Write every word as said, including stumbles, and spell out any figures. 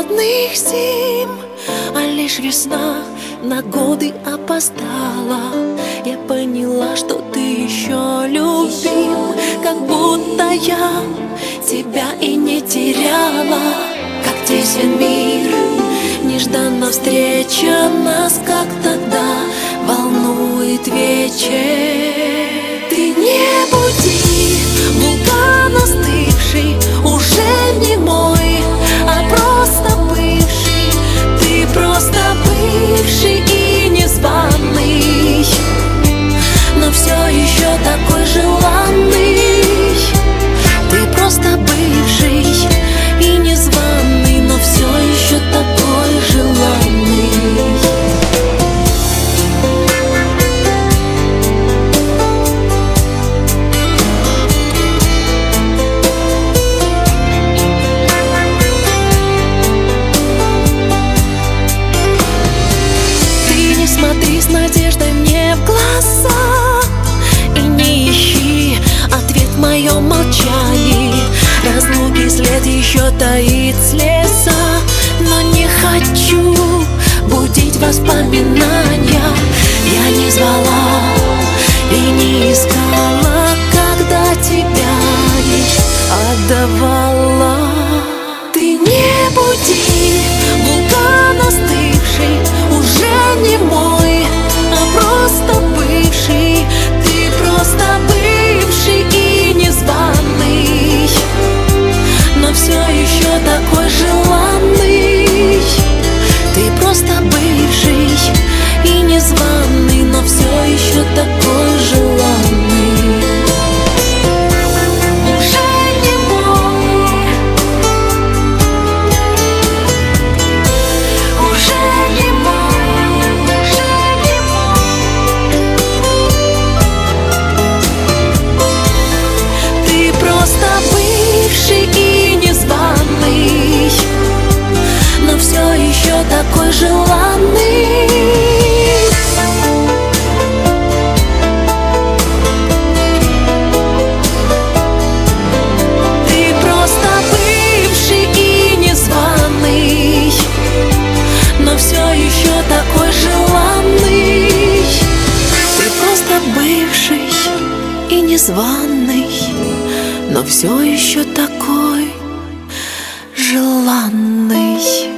холодных зим, а лишь весна на годы опоздала. Я поняла, что ты еще любим, как будто я тебя и не теряла. Как тесен мир, нежданно встреча нас, как тогда волнует вечер. Ты не буди вулкан остывший, уже не мой, а просто бывший. Ты просто бывший и незваный, но все еще такой желанный. Ты просто бывший и незваный, но все еще такой желанный. Смотри с надеждой мне в глаза и не ищи ответ в моем молчании. Разлуки след еще таит слеза, но не хочу будить воспоминания. Я не звала и не искала, когда тебя лишь отдавала. Ты не буди вулкан остывший, уже не мой, а просто бывший. Ты просто бывший и незваный, но все еще такой желанный. Ты просто бывший и незваный, но все еще такой желанный. Такой желанный. Ты просто бывший и незваный, но все еще такой желанный. Ты просто бывший и незваный, но все еще такой желанный.